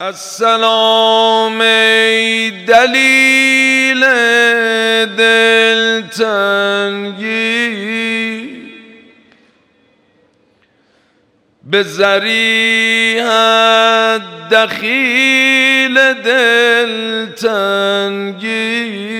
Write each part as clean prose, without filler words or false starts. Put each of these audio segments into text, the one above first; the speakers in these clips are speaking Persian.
السلام ای دلیل دلتنگی، به ذریحت دخیل دلتنگی.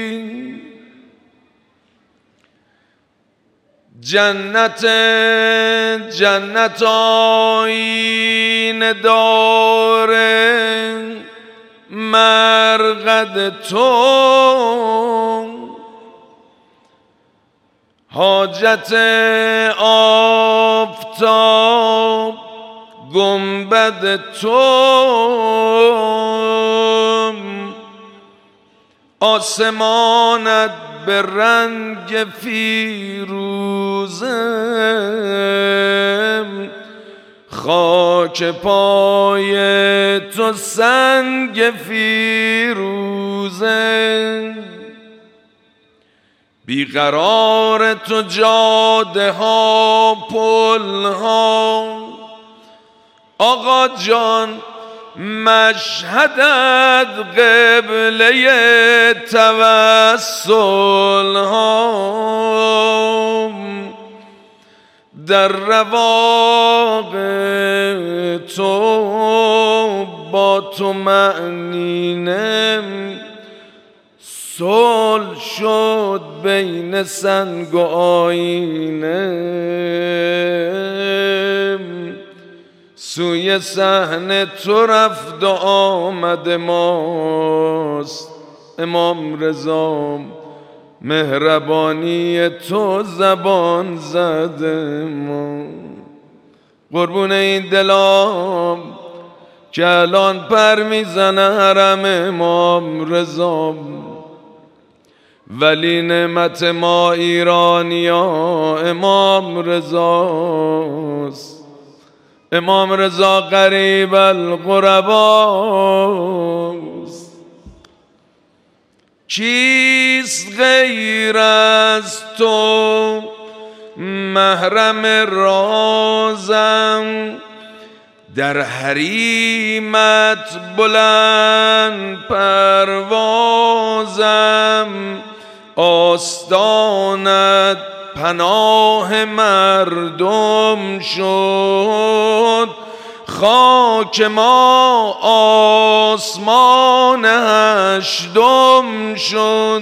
جنت آیینه داره مرقد تو، حاجت آفتاب گنبد تو، آسمانت به رنگ فیروزه، خاک پای تو سنگ فیروزه. بیقرار تو جاده ها پل ها، آقا جان مشهدت قبله توسل ها، در رواق تو با تو معنینه، صلح شد بین سنگ و آینه. سوی صحن تو رفت و آمد ماست امام رضا، مهربانی تو زبان زده ما. قربون این دلام که الان پر میزنه حرم امام رضا، ولی نعمت ما ایرانیا امام رضاست. امام رضا قریب القرباست. کیست غیر از تو محرم رازم، در حریمت بلند پروازم، آستانت پناه مردم شد، خاک ما آسمان هشتم شد.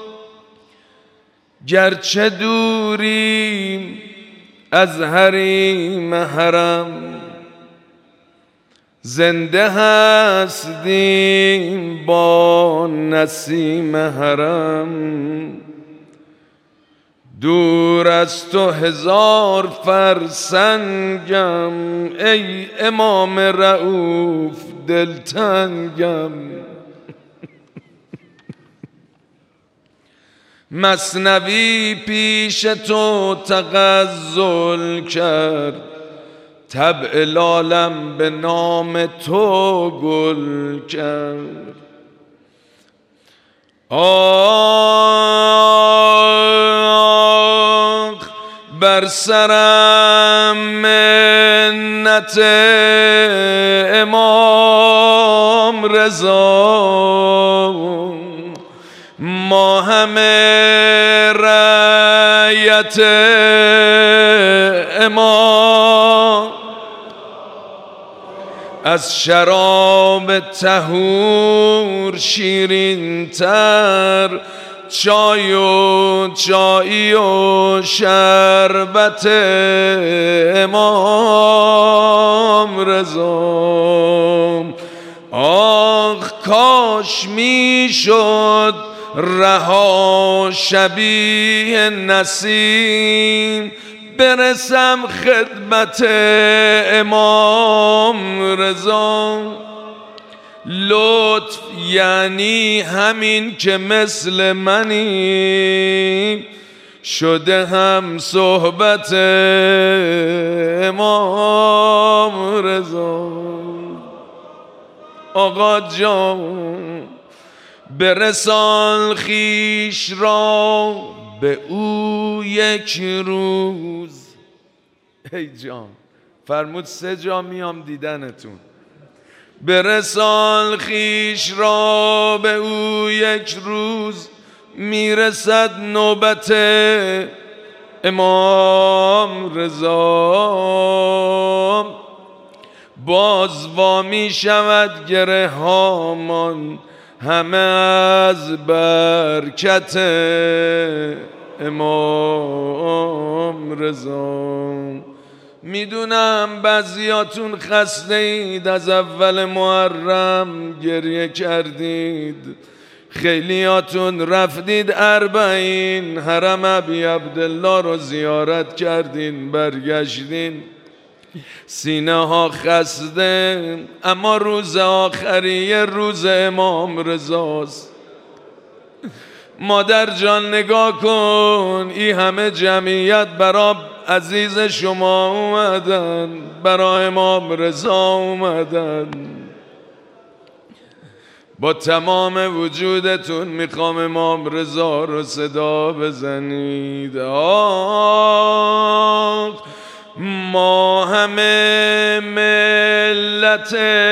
گرچه دوریم از حریم حرم، زنده هستیم با نسیم حرم. دور از تو هزار فرسنگم، ای امام رؤوف دلتنگم. مثنوی پیش تو تغزل کرد، طبع لالم به نام تو گل کرد. آخ بر سرم منت امام رضا، ما همه رعیت امام، از شراب طهور شیرین تر، چای و شربت امام رضا. آخ کاش میشد رها شبیه نسیم، برسم خدمت امام رضا. لطف یعنی همین که مثل منی، شده هم صحبت امام رضا. آقا جان برسان خیش را به او یک روز. ای جان فرمود 3 جا میام دیدنتون. برسان خویش را به او یک روز، میرسد نوبت امام رضا. باز وا می شود گره هامان، همه از برکت امام رضا. میدونم بعضیاتون خسته اید، از اول محرم گریه کردید، خیلیاتون رفتید اربعین، حرم ابی عبدالله رو زیارت کردین، برگشتین سینه ها خسته، اما روز آخری روز امام رضاست. مادر جان نگاه کن، این همه جمعیت برا عزیز شما اومدن، برا امام رضا اومدن. با تمام وجودتون میخوام امام رضا رو صدا بزنید. آه ما همه ملت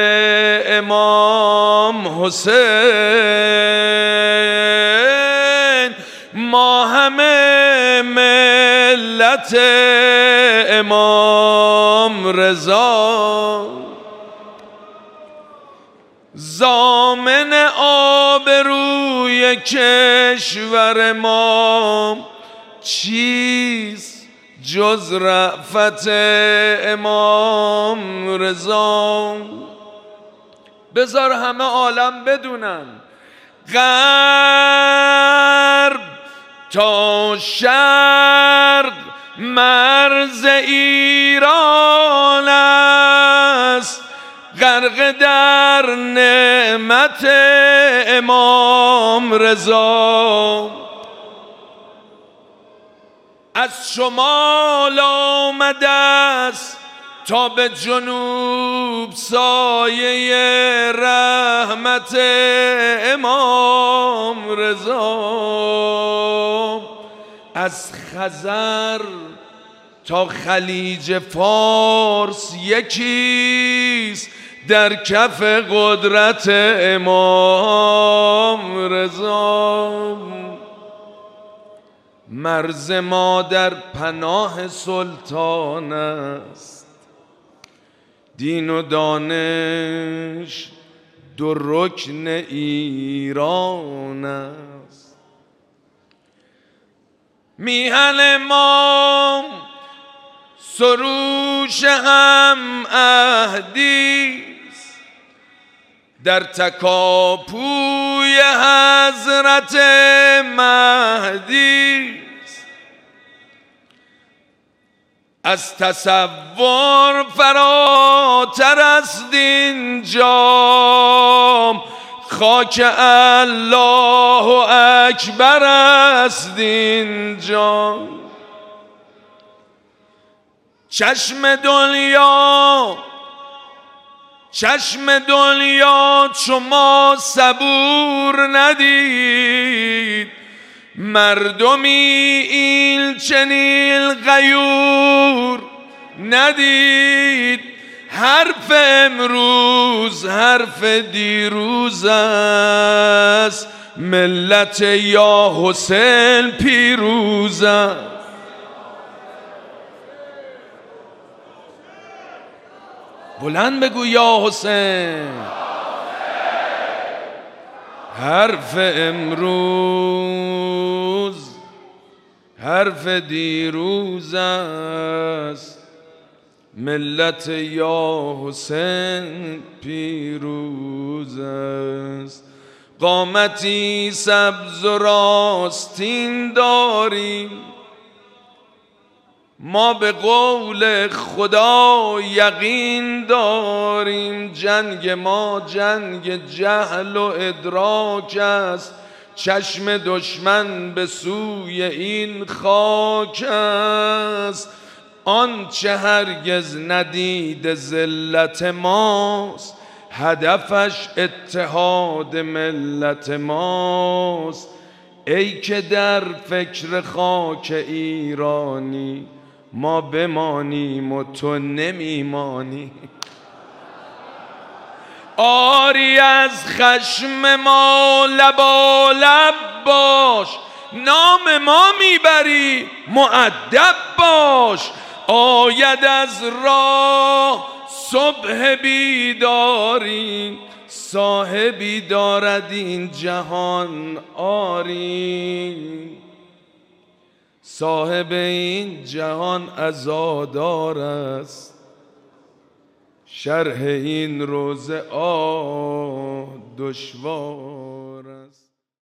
امام حسین، ما همه ملت امام رضا. ضامن آبروی کشور ما چیست جز رأفت امام رضا؟ بذار همه عالم بدونن، غرب تا شرق مرز ایران است، غرق در نعمت امام رضا. از شمال آمده است تا به جنوب سایه رحمت امام رضا. از خزر تا خلیج فارس یکیست در کف قدرت امام رضا. مرز ما در پناه سلطان است، دین و دانش دو رکن ایران است. میهن ما سروش هم عهدیست، در تکاپوی حضرت مهدی. از تصور فراتر است این جام، خاک الله اکبر است این جام. چشم دنیا شما صبور ندید، مردمی این چنین غیور ندید. حرف امروز حرف دیروز است، ملت یا حسین پیروز است. بلند بگو یا حسین. حرف امروز حرف دیروز است، ملت یا حسین پیروز است. قامتی سبز و راستین داریم، ما به قول خدا یقین داریم. جنگ ما جنگ جهل و ادراک است، چشم دشمن به سوی این خاک است. آنچه هرگز ندید ذلت ماست، هدفش اتحاد ملت ماست. ای که در فکر خاک ایرانی، ما بمانیم و تو نمیمانی. آری از خشم ما لبالب باش، نام ما میبری مؤدب باش. آید از راه صبح بیداری، صاحبی دارد این جهان آری. صاحب این جهان عزادار است، شرح این روزه دشوار.